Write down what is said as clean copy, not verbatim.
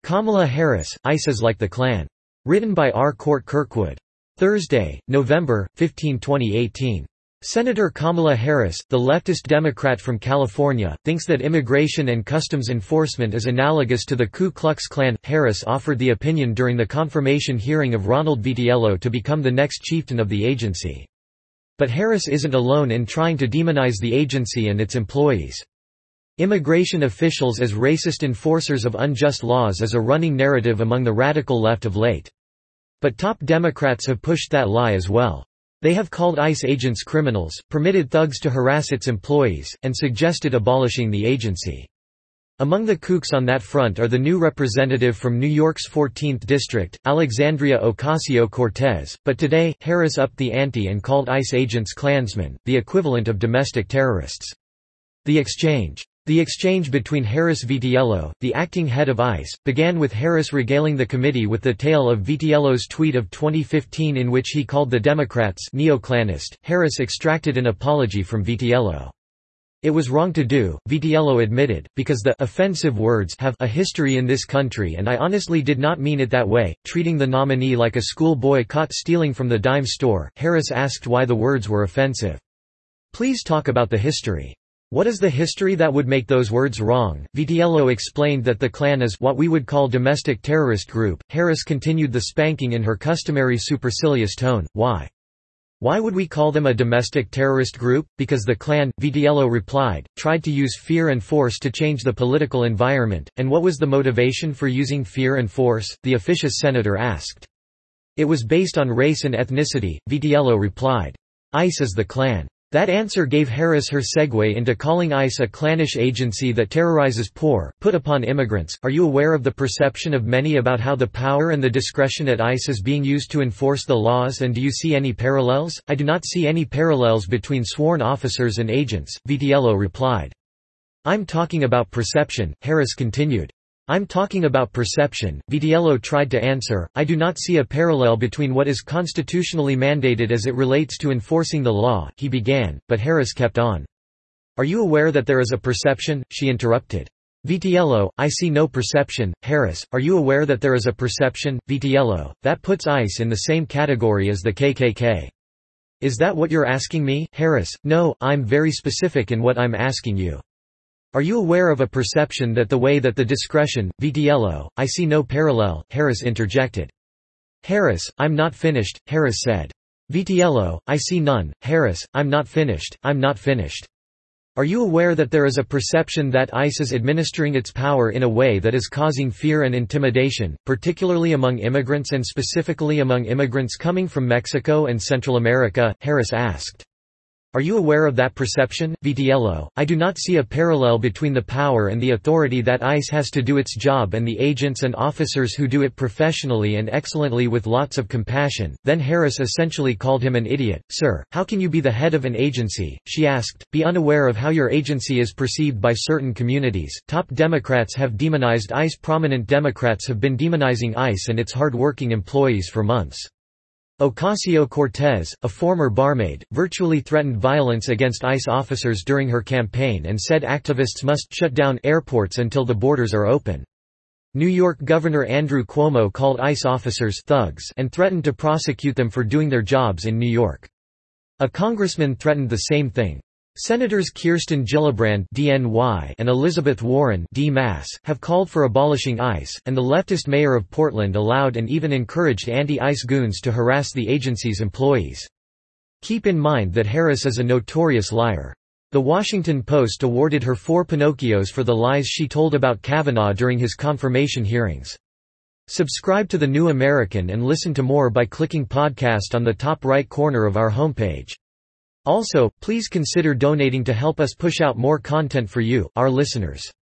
Kamala Harris, ICE is like the Klan. Written by R. Court Kirkwood. Thursday, November 15, 2018. Senator Kamala Harris, the leftist Democrat from California, thinks that immigration and customs enforcement is analogous to the Ku Klux Klan. Harris offered the opinion during the confirmation hearing of Ronald Vitiello to become the next chieftain of the agency. But Harris isn't alone in trying to demonize the agency and its employees. Immigration officials as racist enforcers of unjust laws is a running narrative among the radical left of late. But top Democrats have pushed that lie as well. They have called ICE agents criminals, permitted thugs to harass its employees, and suggested abolishing the agency. Among the kooks on that front are the new representative from New York's 14th District, Alexandria Ocasio-Cortez, but today, Harris upped the ante and called ICE agents Klansmen, the equivalent of domestic terrorists. The exchange between Harris Vitiello, the acting head of ICE, began with Harris regaling the committee with the tale of Vitiello's tweet of 2015 in which he called the Democrats neo-Klanist. Harris extracted an apology from Vitiello. It was wrong to do, Vitiello admitted, because the offensive words have a history in this country and I honestly did not mean it that way. Treating the nominee like a schoolboy caught stealing from the dime store, Harris asked why the words were offensive. Please talk about the history. What is the history that would make those words wrong? Vitiello explained that the Klan is what we would call domestic terrorist group. Harris continued the spanking in her customary supercilious tone. Why? Why would we call them a domestic terrorist group? Because the Klan, Vitiello replied, tried to use fear and force to change the political environment. And what was the motivation for using fear and force? The officious senator asked. It was based on race and ethnicity, Vitiello replied. ICE is the Klan. That answer gave Harris her segue into calling ICE a clannish agency that terrorizes poor, put upon immigrants. Are you aware of the perception of many about how the power and the discretion at ICE is being used to enforce the laws, and do you see any parallels? I do not see any parallels between sworn officers and agents, Vitiello replied. I'm talking about perception, Harris continued. I'm talking about perception, Vitiello tried to answer. I do not see a parallel between what is constitutionally mandated as it relates to enforcing the law, he began, but Harris kept on. Are you aware that there is a perception? She interrupted. Vitiello, I see no perception. Harris, are you aware that there is a perception? Vitiello, that puts ICE in the same category as the KKK. Is that what you're asking me? Harris, no, I'm very specific in what I'm asking you. Are you aware of a perception that the way that the discretion, Vitiello, I see no parallel, Harris interjected. Harris, I'm not finished, Harris said. Vitiello, I see none, Harris, I'm not finished. Are you aware that there is a perception that ICE is administering its power in a way that is causing fear and intimidation, particularly among immigrants and specifically among immigrants coming from Mexico and Central America? Harris asked. Are you aware of that perception? Vitiello, I do not see a parallel between the power and the authority that ICE has to do its job and the agents and officers who do it professionally and excellently with lots of compassion. Then Harris essentially called him an idiot. Sir, how can you be the head of an agency? She asked, be unaware of how your agency is perceived by certain communities. Top Democrats have demonized ICE. Prominent Democrats have been demonizing ICE and its hard-working employees for months. Ocasio-Cortez, a former barmaid, virtually threatened violence against ICE officers during her campaign and said activists must shut down airports until the borders are open. New York Governor Andrew Cuomo called ICE officers thugs and threatened to prosecute them for doing their jobs in New York. A congressman threatened the same thing. Senators Kirsten Gillibrand (DNY) and Elizabeth Warren (D-Mass) have called for abolishing ICE, and the leftist mayor of Portland allowed and even encouraged anti-ICE goons to harass the agency's employees. Keep in mind that Harris is a notorious liar. The Washington Post awarded her 4 Pinocchios for the lies she told about Kavanaugh during his confirmation hearings. Subscribe to The New American and listen to more by clicking podcast on the top right corner of our homepage. Also, please consider donating to help us push out more content for you, our listeners.